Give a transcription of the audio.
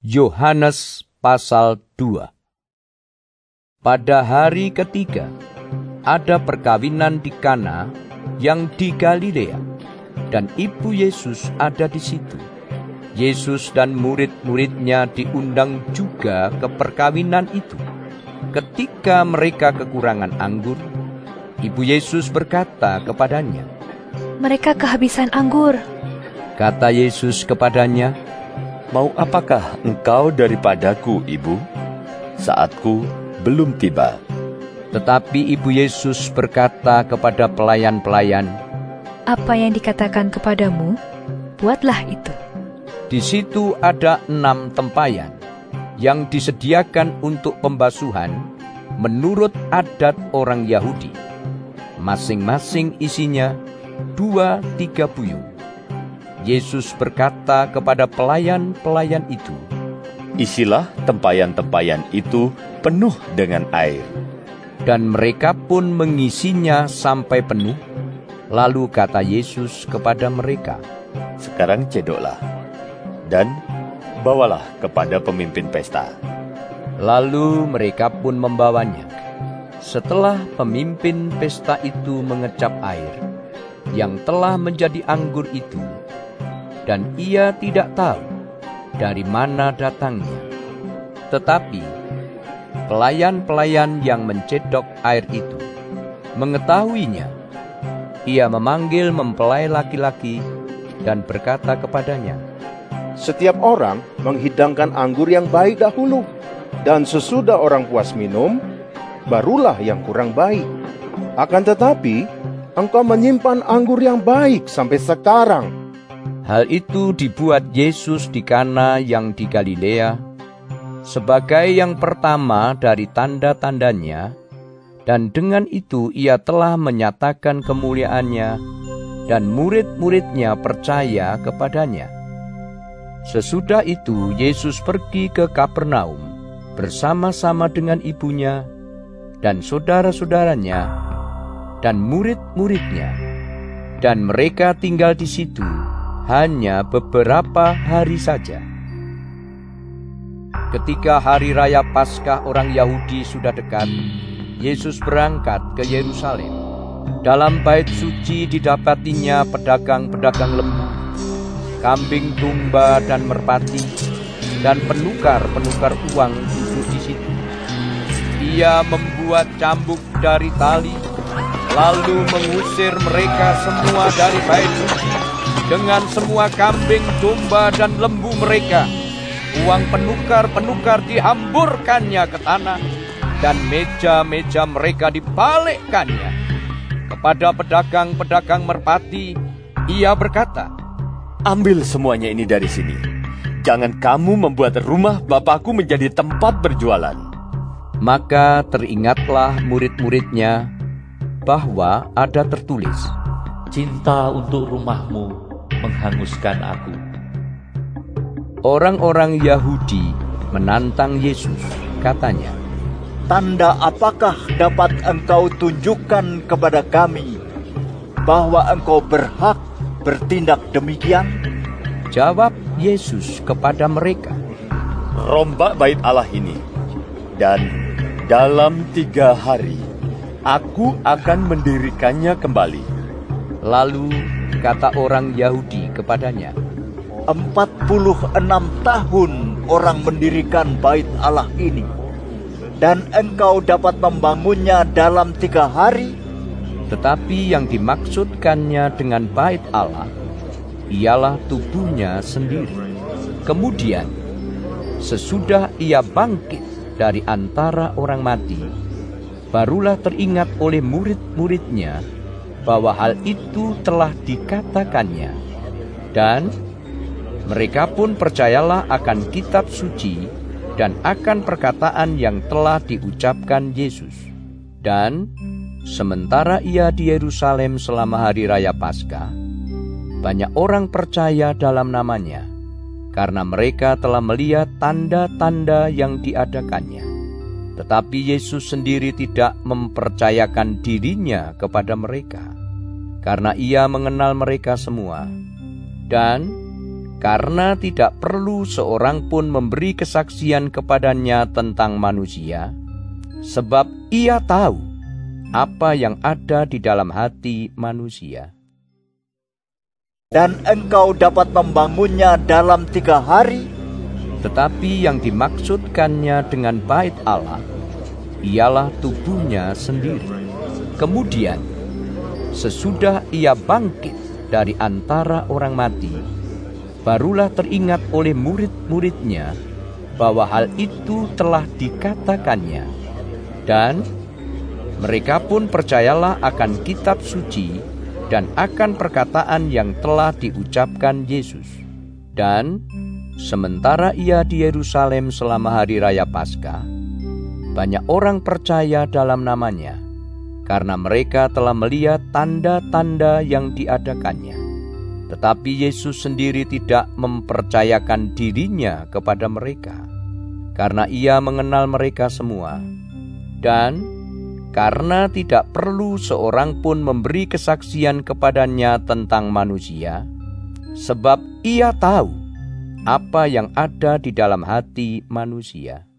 Yohanes pasal 2. Pada hari ketiga, ada perkawinan di Kana yang di Galilea, dan ibu Yesus ada di situ. Yesus dan murid-muridnya diundang juga ke perkawinan itu. Ketika mereka kekurangan anggur, ibu Yesus berkata kepadanya, "Mereka kehabisan anggur." Kata Yesus kepadanya, "Mau apakah engkau daripadaku, Ibu? Saatku belum tiba." Tetapi ibu Yesus berkata kepada pelayan-pelayan, "Apa yang dikatakan kepadamu, buatlah itu." Di situ ada 6 tempayan yang disediakan untuk pembasuhan menurut adat orang Yahudi. Masing-masing isinya 2-3 buyung. Yesus berkata kepada pelayan-pelayan itu, "Isilah tempayan-tempayan itu penuh dengan air." Dan mereka pun mengisinya sampai penuh. Lalu kata Yesus kepada mereka, "Sekarang cedoklah, dan bawalah kepada pemimpin pesta." Lalu mereka pun membawanya. Setelah pemimpin pesta itu mengecap air yang telah menjadi anggur itu, dan ia tidak tahu dari mana datangnya. Tetapi pelayan-pelayan yang mencedok air itu mengetahuinya. Ia memanggil mempelai laki-laki dan berkata kepadanya, "Setiap orang menghidangkan anggur yang baik dahulu, dan sesudah orang puas minum, barulah yang kurang baik. Akan tetapi, engkau menyimpan anggur yang baik sampai sekarang." Hal itu dibuat Yesus di Kana yang di Galilea sebagai yang pertama dari tanda-tandanya, dan dengan itu ia telah menyatakan kemuliaannya, dan murid-muridnya percaya kepadanya. Sesudah itu Yesus pergi ke Kapernaum bersama-sama dengan ibunya dan saudara-saudaranya dan murid-muridnya, dan mereka tinggal di situ hanya beberapa hari saja. Ketika hari raya Paskah orang Yahudi sudah dekat, Yesus berangkat ke Yerusalem. Dalam bait suci didapatinya pedagang-pedagang lembu, kambing domba dan merpati, dan penukar-penukar uang duduk di situ. Ia membuat cambuk dari tali, lalu mengusir mereka semua dari bait suci dengan semua kambing, domba, dan lembu mereka. Uang penukar-penukar dihamburkannya ke tanah, dan meja-meja mereka dibalikkannya. Kepada pedagang-pedagang merpati, ia berkata, "Ambil semuanya ini dari sini. Jangan kamu membuat rumah Bapakku menjadi tempat berjualan." Maka teringatlah murid-muridnya bahwa ada tertulis, "Cinta untuk rumahmu menghanguskan aku." Orang-orang Yahudi menantang Yesus, katanya, "Tanda apakah dapat engkau tunjukkan kepada kami bahwa engkau berhak bertindak demikian?" Jawab Yesus kepada mereka, "Rombak bait Allah ini, dan dalam 3 hari aku akan mendirikannya kembali." Lalu kata orang Yahudi kepadanya, 46 tahun orang mendirikan bait Allah ini, dan engkau dapat membangunnya dalam 3 hari? Tetapi yang dimaksudkannya dengan bait Allah ialah tubuhnya sendiri. Kemudian, sesudah ia bangkit dari antara orang mati, barulah teringat oleh murid-muridnya bahwa hal itu telah dikatakannya, dan mereka pun percayalah akan kitab suci dan akan perkataan yang telah diucapkan Yesus. Dan sementara ia di Yerusalem selama hari raya Paskah, banyak orang percaya dalam namanya, karena mereka telah melihat tanda-tanda yang diadakannya. Tetapi Yesus sendiri tidak mempercayakan dirinya kepada mereka, karena ia mengenal mereka semua. Dan karena tidak perlu seorang pun memberi kesaksian kepadanya tentang manusia, sebab ia tahu apa yang ada di dalam hati manusia. Dan engkau dapat membangunnya dalam 3 hari. Tetapi yang dimaksudkannya dengan bait Allah ialah tubuhnya sendiri. Kemudian, sesudah ia bangkit dari antara orang mati, barulah teringat oleh murid-muridnya bahwa hal itu telah dikatakannya. Dan mereka pun percayalah akan kitab suci dan akan perkataan yang telah diucapkan Yesus. Dan sementara ia di Yerusalem selama hari raya Paskah, banyak orang percaya dalam namanya, karena mereka telah melihat tanda-tanda yang diadakannya. Tetapi Yesus sendiri tidak mempercayakan dirinya kepada mereka, karena ia mengenal mereka semua. Dan karena tidak perlu seorang pun memberi kesaksian kepadanya tentang manusia, sebab ia tahu apa yang ada di dalam hati manusia.